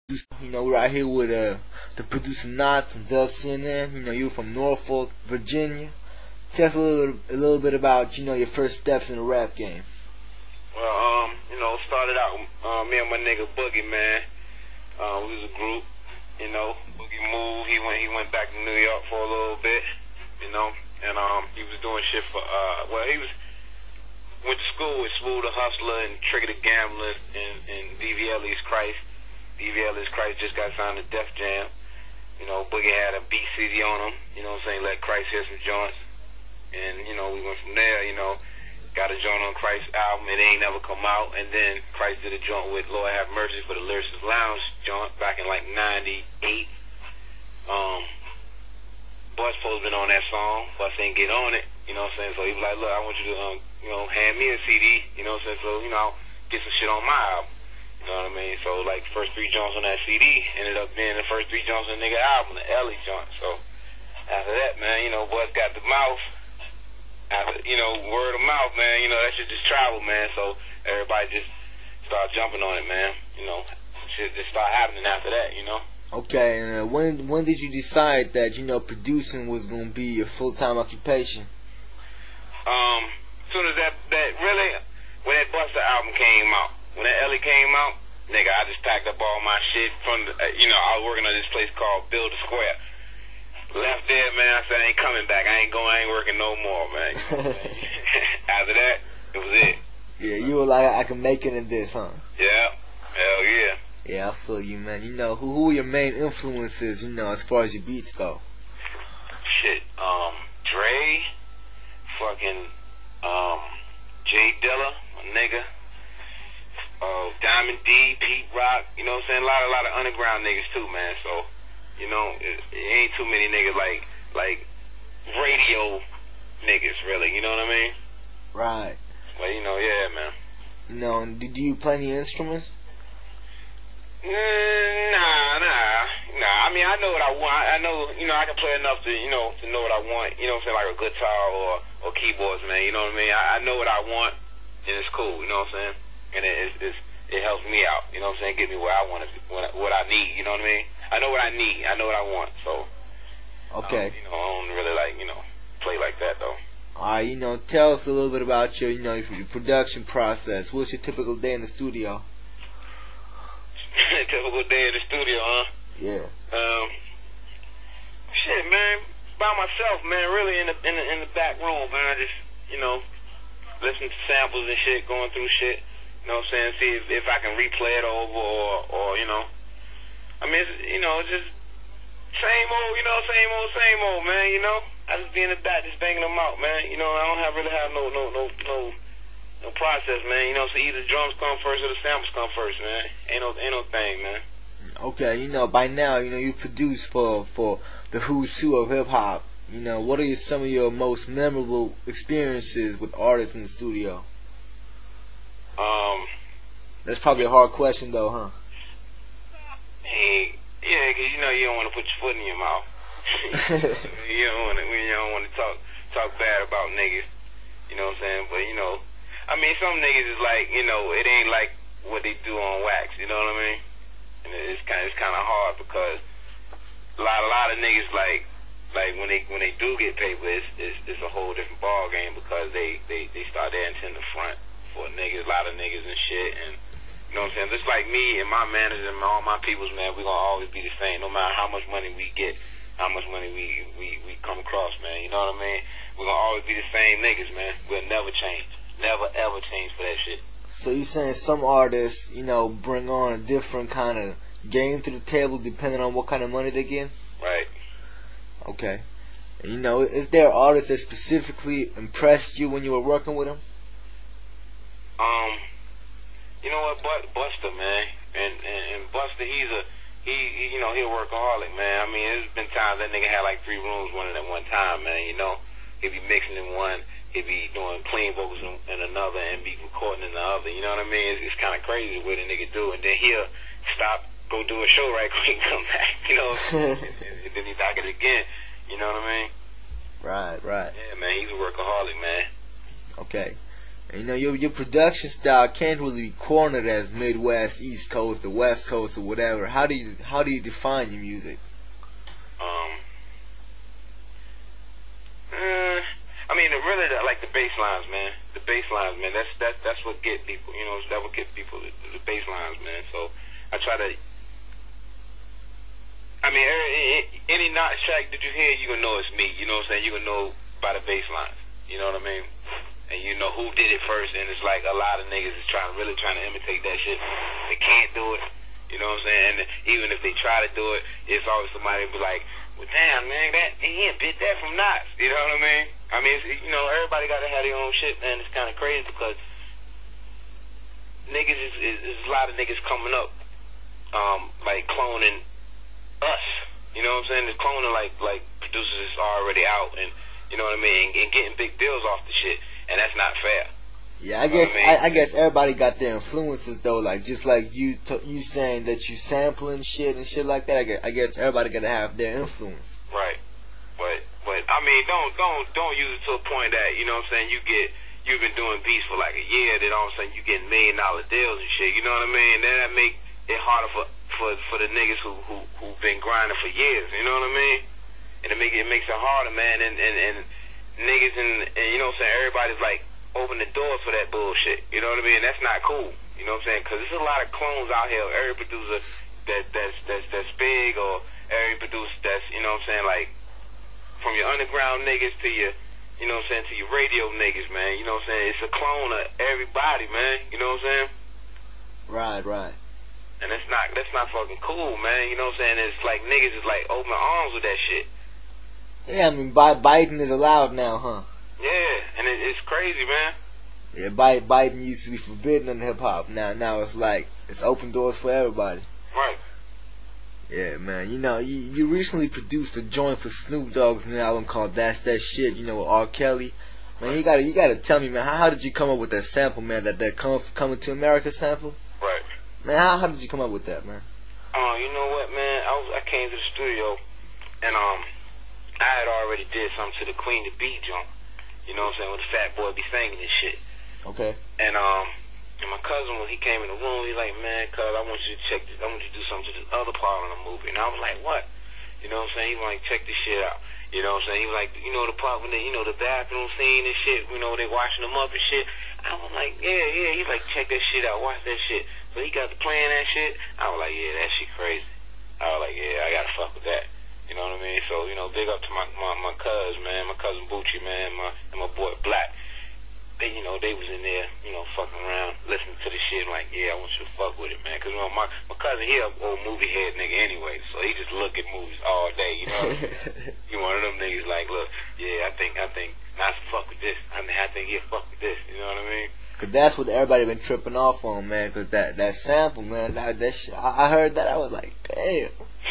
We're out here with the producer Knots and Dub CNN. You're from Norfolk, Virginia. Tell us a little bit about your first steps in the rap game. Well, started out me and my nigga Boogie, man. We was a group, Boogie moved. He went back to New York for a little bit, and he was doing shit for he went to school with Smooth the Hustler and Trigger the Gambler and DVL East Christ. DVL East Christ just got signed to Def Jam. Boogie had a beat CD on him, let Christ hear some joints. And, we went from there, got a joint on Christ's album. It ain't never come out. And then Christ did a joint with Lord Have Mercy for the Lyricist Lounge joint back in like 98. Bus supposed been on that song. Bus ain't get on it, So he was like, look, I want you to, hand me a CD, So, get some shit on my album. You know what I mean? So, like, first three joints on that CD ended up being the first three joints on the nigga album, the Ellie joint. So, after that, man, Bus got the mouth. After, word of mouth, man, that shit just traveled, man. So, everybody just started jumping on it, man. Shit just started happening after that, Okay, and when did you decide that, producing was going to be your full-time occupation? As soon as that really, when that Busta album came out, when that Ellie came out, nigga, I just packed up all my shit from, I was working on this place called Build a Square. Left there, man, I said, I ain't coming back. I ain't working no more, man. After that, it was it. Yeah, you were like, I can make it in this, huh? Yeah, hell yeah. Yeah, I feel you, man. Who are your main influences, as far as your beats go? Shit, Dre, fucking, Jay Dilla, my nigga. Diamond D, Pete Rock, A lot of underground niggas too, man. So, it ain't too many niggas like radio niggas, really. You know what I mean? Right. But yeah, man. Do you play any instruments? Nah. I mean, I know what I want. I know, I can play enough to, to know what I want. Like a guitar or keyboards, man. You know what I mean? I know what I want, and it's cool. You know what I'm saying? And it helps me out, get me where I want to, what I need, you know what I mean? I know what I need, I know what I want, so. Okay. I don't really play like that though. Alright, tell us a little bit about your production process. What's your typical day in the studio? Typical day in the studio, huh? Yeah. Shit, man, by myself, man, really in the back room, man, I just, listen to samples and shit, going through shit. See if I can replay it over or I mean, it's just same old, man, I just be in the back just banging them out, man. I don't really have no process, man. So either the drums come first or the samples come first, man. Ain't no thing, man. Okay, by now, you produce for the who's who of hip hop. What are some of your most memorable experiences with artists in the studio? That's probably a hard question, though, huh? Hey, yeah, because you don't want to put your foot in your mouth. you don't want to talk bad about niggas. You know what I'm saying? But I mean, some niggas is like, it ain't like what they do on wax. You know what I mean? And it's kind of hard because a lot of niggas like when they do get paper, it's a whole different ball game because they start dancing in the front for niggas, a lot of niggas and shit, and you know what I'm saying? Just like me and my manager and all my peoples, man, we gonna always be the same, no matter how much money we get, how much money we come across, man. You know what I mean? We're gonna always be the same niggas, man. We'll never change, never ever change for that shit. So you saying some artists, bring on a different kind of game to the table depending on what kind of money they get? Right. Okay. And, is there artists that specifically impressed you when you were working with them? You know what, Busta, man, and Busta, he a workaholic, man. I mean, there's been times that nigga had like 3 rooms running at one time, man. He'd be mixing in one, he'd be doing clean vocals in another, and be recording in the other. You know what I mean? It's kind of crazy what a nigga do, and then he'll stop, go do a show right quick, come back, and then he back it again. You know what I mean? Right. Yeah, man, he's a workaholic, man. Okay. And, you know, your production style can't really be cornered as Midwest, East Coast, or West Coast, or whatever. How do you define your music? Um, I mean, really, like the bass lines, man. The bass lines, man. That's what get people. You know, that what get people the bass lines, man. So I try to. I mean, any not track that you hear, you gonna know it's me. You know what I'm saying? You gonna know by the bass lines. You know what I mean? And you know who did it first. And it's like a lot of niggas is really trying to imitate that shit. They can't do it. You know what I'm saying? And even if they try to do it, it's always somebody be like, well, damn, man, he bit that from Nas. You know what I mean? I mean, you know, everybody got to have their own shit, man. It's kind of crazy because niggas is a lot of niggas coming up, like cloning us. You know what I'm saying? They're cloning like producers is already out, and you know what I mean, and getting big deals off the shit, and that's not fair. Yeah, I guess everybody got their influences though. Like just like you saying that you sampling shit and shit like that. I guess everybody gotta have their influence. Right, but I mean, don't use it to a point that you know what I'm saying. You've been doing beats for like a year, then all of a sudden you getting $1 million deals and shit. You know what I mean? Then that make it harder for the niggas who've been grinding for years. You know what I mean? And it makes it harder, man. And niggas and you know what I'm saying. Everybody's like open the doors for that bullshit. You know what I mean? That's not cool. You know what I'm saying? Because there's a lot of clones out here. Every producer that's big, or every producer that's, you know what I'm saying, like from your underground niggas to your, you know what I'm saying, to your radio niggas, man. You know what I'm saying? It's a clone of everybody, man. You know what I'm saying? Right. And that's not fucking cool, man. You know what I'm saying? It's like niggas is like open arms with that shit. Yeah, I mean, Biden is allowed now, huh? Yeah, and it's crazy, man. Yeah, Biden used to be forbidden in hip hop. Now it's like it's open doors for everybody. Right. Yeah, man. You know, you recently produced a joint for Snoop Dogg's new album called That's That Shit. You know, with R. Kelly. Man, you gotta tell me, man, how did you come up with that sample, man? That Coming to America sample. Right. Man, how did you come up with that, man? You know what, man? I came to the studio and I had already did something to the Queen to Be joint. You know what I'm saying? When the Fat Boy be singing this shit. Okay. And my cousin, when he came in the room, he's like, man, cuz I want you to check this. I want you to do something to this other part of the movie. And I was like, what? You know what I'm saying? He was like, check this shit out. You know what I'm saying? He was like, you know the part when they, you know, the bathroom scene and shit, you know, they washing them up and shit. I was like, yeah. He's like, check that shit out. Watch that shit. So he got to playing that shit. I was like, yeah, that shit crazy. I was like, yeah, I gotta fuck with that. You know what I mean? So, you know, big up to my cuz, man, my cousin Bucci, man, and my boy Black. They, you know, they was in there, you know, fucking around, listening to the shit, like, yeah, I want you to fuck with it, man. Cause, you know, my cousin, he a old movie head nigga anyway, so he just look at movies all day, you know? He one of them niggas like, look, yeah, I think Nas fuck with this. I think he'll fuck with this, you know what I mean? Cause that's what everybody been tripping off on, man. Cause that sample, man, that shit, I heard that, I was like, damn.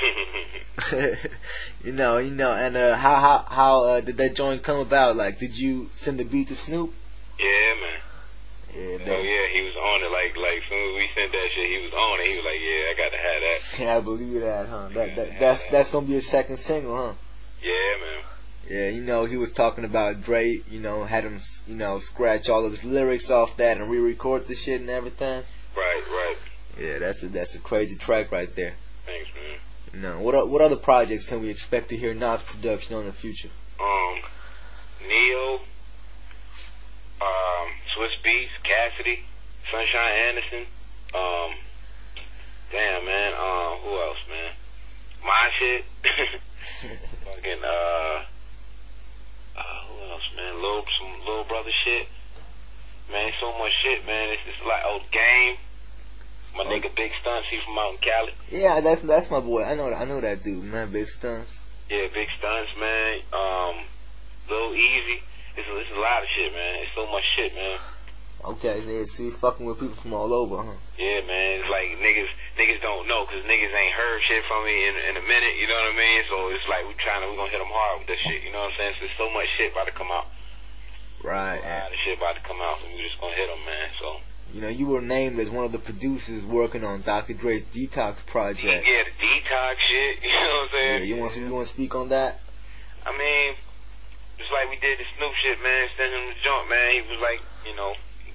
you know, and how did that joint come about? Like, did you send the beat to Snoop? Yeah, man. Yeah, yeah, he was on it. Like soon as we sent that shit, he was on it. He was like, yeah, I got to have that. Yeah, I believe that, huh? That's gonna be a second single, huh? Yeah, man. Yeah, you know, he was talking about Dre, you know, had him, you know, scratch all those lyrics off that and re-record the shit and everything. Right. Yeah, that's a crazy track right there. Thanks, man. You know, what other projects can we expect to hear Nas production on in the future? Neo, Swiss Beats, Cassidy, Sunshine Anderson, damn, man, who else, man? My shit. Fucking, who else, man? Some Lil Brother shit. Man, so much shit, man. It's like, Game. My nigga Big Stunts, he from out in Cali. Yeah, that's my boy. I know that dude, man. Big Stunts. Yeah, Big Stunts, man. Lil Easy. It's a lot of shit, man. It's so much shit, man. Okay, yeah, so you fucking with people from all over, huh? Yeah, man. It's like niggas don't know, cause niggas ain't heard shit from me in a minute. You know what I mean? So it's like we gonna hit them hard with this shit. You know what I'm saying? So there's so much shit about to come out. Right. A lot of shit about to come out, so we just gonna hit them, man. So. You know, you were named as one of the producers working on Dr. Dre's Detox project. Yeah, the Detox shit. You know what I'm saying? Yeah, you want to speak on that? I mean, just like we did the Snoop shit, man. Sending him the joint, man. He was like, you know,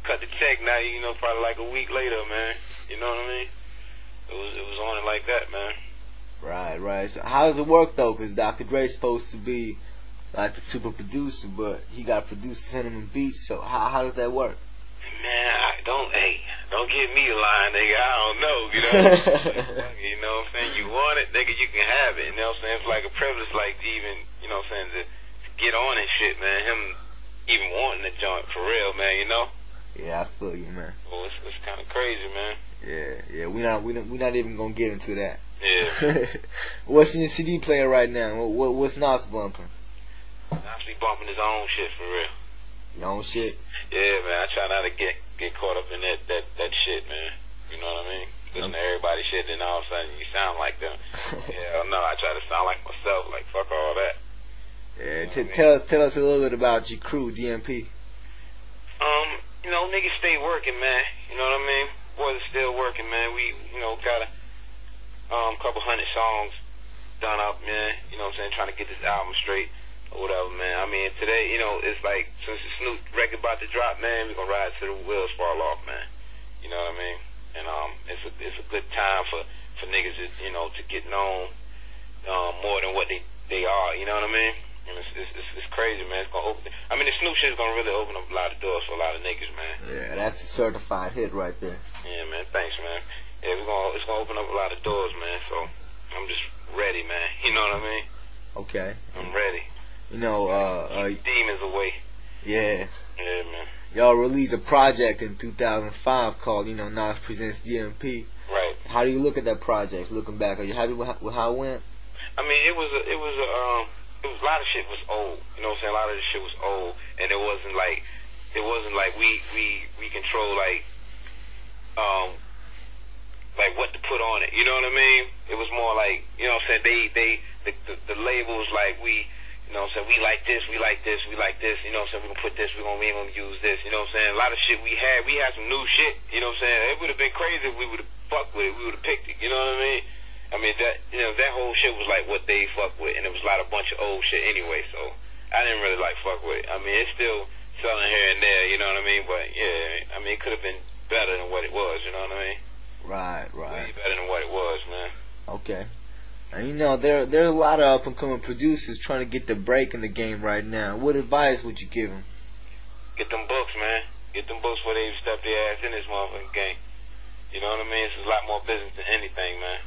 cut the check now, you know, probably like a week later, man. You know what I mean? It was on it like that, man. Right, right. So how does it work though? Because Dr. Dre's supposed to be like the super producer, but he got producers sending him beats. So how does that work? Man, don't give me a line, nigga. I don't know, you know. You know what I'm saying? You want it, nigga, you can have it. You know what I'm saying? It's like a privilege, like to even, you know what I'm saying, to get on and shit, man. Him even wanting the joint for real, man. You know? Yeah, I feel you, man. Well, it's kind of crazy, man. Yeah. We're not even gonna get into that. Yeah. What's in your CD player right now? What's Nas bumping? Actually bumping his own shit for real. Your own shit? Yeah, man. I try not to get caught up in that shit, man. You know what I mean? Listen to everybody's shit, then all of a sudden you sound like them. Yeah, no, I try to sound like myself. Like fuck all that. Yeah. Tell us a little bit about your crew, DMP. You know, niggas stay working, man. You know what I mean? Boys are still working, man. We, you know, got a couple hundred songs done up, man. You know what I'm saying? Trying to get this album straight or whatever, man. I mean, today, you know, it's like, since the Snoop record about to drop, man, we're gonna ride till the wheels fall off, man. You know what I mean? And it's a good time for niggas to, you know, to get known more than what they are. You know what I mean? And it's crazy, man. It's gonna open. I mean, the Snoop shit is gonna really open up a lot of doors for a lot of niggas, man. Yeah, that's a certified hit right there. Yeah, man. Thanks, man. Yeah, it's gonna open up a lot of doors, man. So I'm just ready, man. You know what I mean? Okay. I'm ready. You know, demons away. Yeah. Yeah, man. Y'all released a project in 2005 called, you know, Nas Presents DMP. Right. How do you look at that project? Looking back, are you happy with how it went? I mean, it was a lot of shit was old. You know what I'm saying? A lot of this shit was old, and it wasn't like we control like what to put on it. You know what I mean? It was more like, you know what I'm saying? The label was like, you know what I'm saying, we like this, you know what I'm saying, we're gonna put this, we ain't gonna use this, you know what I'm saying? A lot of shit we had some new shit, you know what I'm saying? It would have been crazy if we would have fucked with it, we would have picked it, you know what I mean? I mean, that whole shit was like what they fuck with, and it was a bunch of old shit anyway, so I didn't really like fuck with it. I mean, it's still selling here and there, you know what I mean? But yeah, I mean, it could have been better than what it was, you know what I mean? Right. Way better than what it was, man. Okay. And you know, there's a lot of up and coming producers trying to get the break in the game right now. What advice would you give them? Get them books, man. Get them books before they step their ass in this motherfucking game. You know what I mean? It's a lot more business than anything, man.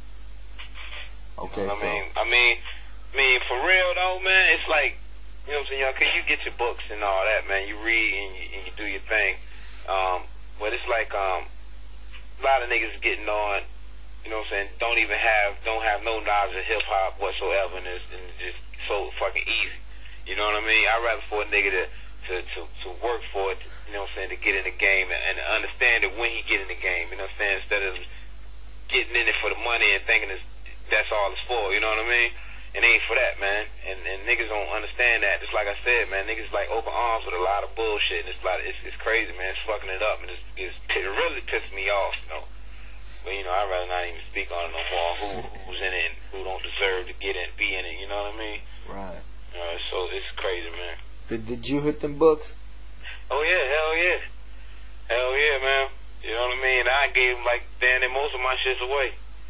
Okay, you know so I mean, for real though, man, it's like, you know what I'm saying, y'all, cause you get your books and all that, man. You read and you do your thing. But it's like, a lot of niggas getting on, you know what I'm saying, don't have no knowledge of hip hop whatsoever, and it's just so fucking easy. You know what I mean? I'd rather for a nigga to work for it, you know what I'm saying, to get in the game and understand it when he get in the game, you know what I'm saying, instead of getting in it for the money and thinking that's all it's for, you know what I mean? It ain't for that, man. And niggas don't understand that. Just like I said, man, niggas like open arms with a lot of bullshit, and it's crazy, man. It's fucking it up, and it really pissed me off, you know. But you know, I'd rather not even speak on it no more. Who's in it and who don't deserve to be in it, you know what I mean? Right. So it's crazy, man. Did you hit them books? Oh yeah, hell yeah, man. You know what I mean? I gave them like damn near most of my shits away.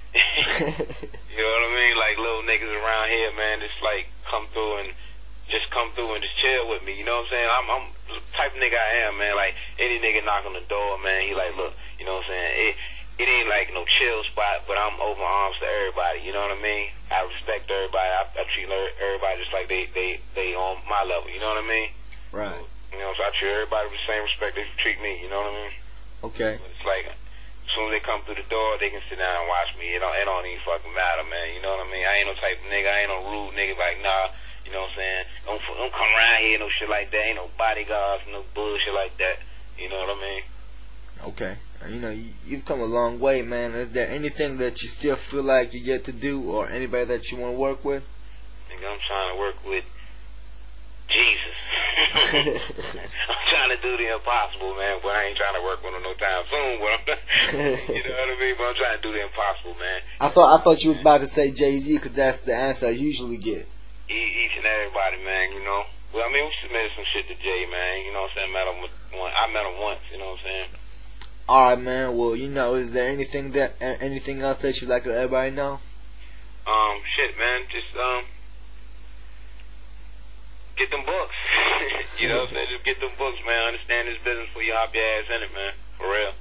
You know what I mean? Like little niggas around here, man, just like come through and just chill with me. You know what I'm saying? I'm the type of nigga I am, man. Like any nigga knock on the door, man, he like, look, you know what I'm saying? It ain't like no chill spot, but I'm open arms to everybody. You know what I mean? I respect everybody. I treat everybody just like they on my level. You know what I mean? Right. You know, so I treat everybody with the same respect they treat me. You know what I mean? Okay. But it's like, as soon as they come through the door, they can sit down and watch me. It don't even fucking matter, man. You know what I mean? I ain't no type of nigga. I ain't no rude nigga. Like, nah. You know what I'm saying? Don't come around here, no shit like that. Ain't no bodyguards, no bullshit like that. You know what I mean? Okay. You know, you've come a long way, man. Is there anything that you still feel like you yet to do, or anybody that you want to work with? Nigga, I'm trying to work with Jesus. I'm trying to do the impossible, man. But I ain't trying to work with him no time soon. But you know what I mean? But I'm trying to do the impossible, man. I thought you was about to say Jay-Z, because that's the answer I usually get. Each and everybody, man. You know, Well, I mean, we submitted some shit to Jay, man. You know what I'm saying? I met him once. You know what I'm saying? All right, man. Well, is there anything else that you'd like to let everybody know? Shit, man. Just get them books. You know what I'm saying? Just get them books, man. Understand this business for your hop your ass in it, man. For real.